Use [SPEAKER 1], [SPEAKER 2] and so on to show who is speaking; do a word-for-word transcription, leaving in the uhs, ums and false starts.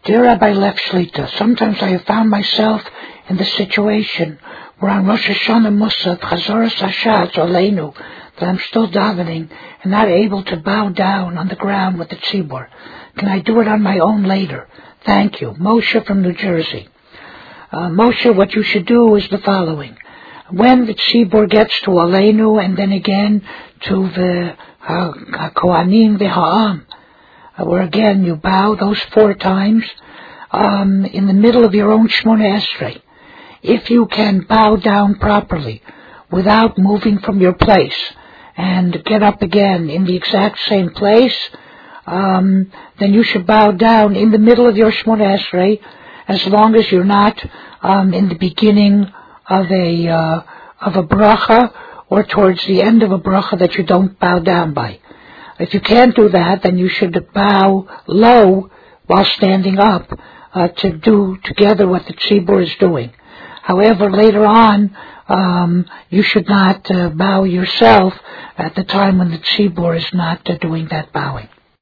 [SPEAKER 1] Dear Rabbi Lev Shlita, sometimes I have found myself in the situation where on Rosh Hashanah Musaf, Chazoras Hashatz Aleinu, that I'm still davening and not able to bow down on the ground with the tzibur. Can I do it on my own later? Thank you. Moshe from New Jersey. Uh, Moshe, what you should do is the following. When the tzibur gets to Aleinu and then again to the HaKohanim v'Ha'am, where again you bow those four times um, in the middle of your own Shmona Esrei. If you can bow down properly without moving from your place and get up again in the exact same place, um, then you should bow down in the middle of your Shmona Esrei, as long as you're not um, in the beginning of a uh, of a bracha or towards the end of a bracha that you don't bow down by. If you can't do that, then you should bow low while standing up uh, to do together what the tzibur is doing. However, later on, um, you should not uh, bow yourself at the time when the tzibur is not uh, doing that bowing.